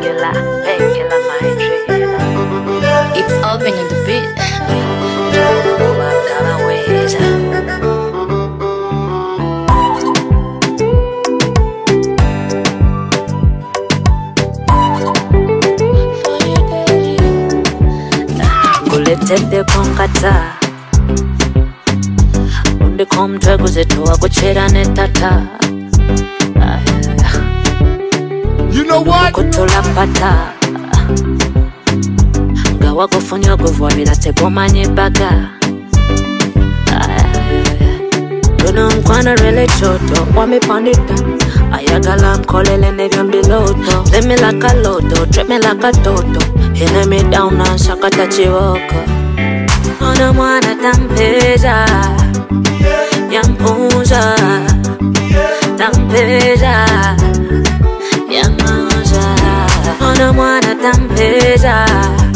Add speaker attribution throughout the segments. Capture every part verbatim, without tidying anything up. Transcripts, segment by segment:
Speaker 1: painkiller, painkiller, my dream.
Speaker 2: It's open in the beat.
Speaker 1: Kuletede konkata Undi komtwe kuzetoa kuchera netata.
Speaker 3: You know what?
Speaker 1: Kutola pata Gawa kufunywa kuvwabila tegomanye baga. Dono mkwana rele choto wamepandita. Ayagala mkolele nevyo mbiloto. Play me like a loto, treat me like a toto. Hina me down na shakata chiwoko. Ona mwana tampeja Yampuja Tampeja Yampuja Ona mwana tampeja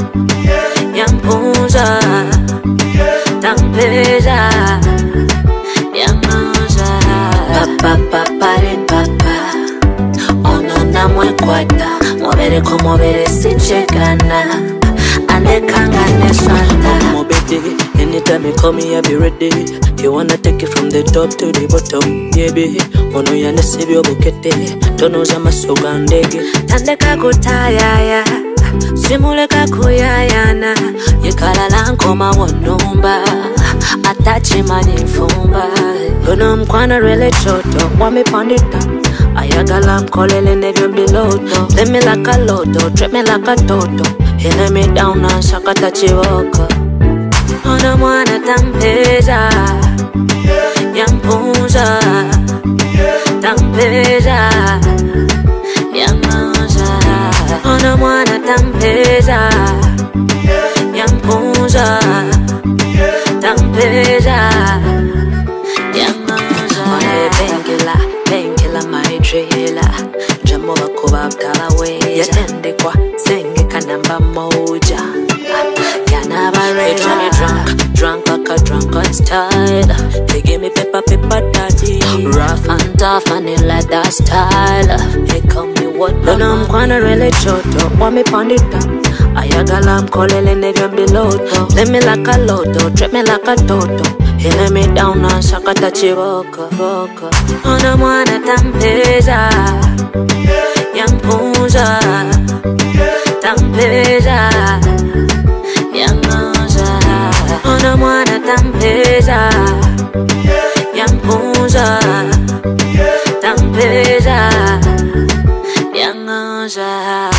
Speaker 1: Yampuja Tampeja Yampuja Papa papa rin papa Ono na mwekwata Mwabere kumobere sichekana Ande kangane swanta.
Speaker 4: Anytime you call me, I'll be ready. You wanna take it from the top to the bottom, yeah, baby. Ono yane sibyo bukete, tono za masoga ndege.
Speaker 1: Tandeka kutayaya, simuleka kuyayana. Yekala lankoma wonumba, atachi manifumba. Dono mkwana rele choto, wamepandita. Ayagala mkolele nevyo mbiloto. Play me like a loto, treat me like a toto. Hina me down na shakata chiwoko. Ona mwana tampeja Yampuja Tampeja Yampuja Ona mwana tampeja Yampuja Tampeja Yampuja Painkiller, painkiller, my trailer. Jamo bakuba abdala weja Yatende kwa senge kanamba moja. They drive me drunk, drunk like a drunken style. They give me pepper, pepper daddy. Rough and tough and in like that style. Hey, come me what Luna mkwana rele choto, wame pandita. Ayagala mkolele nevyo mbiloto. Play me like a loto, treat me like a toto. Hina me down na shakata chiwoko. Ona mwana tampeja Yampuja Tampeja Yampuja Ona mwana tampeja Yampuja Tampeja Yampuja.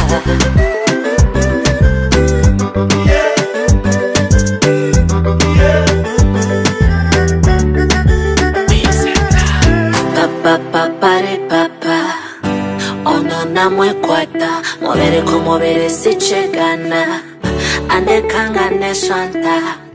Speaker 1: Papa papa re papa Ono na mwekwata Mwabere kumobere sichegana Ande kangane swanta.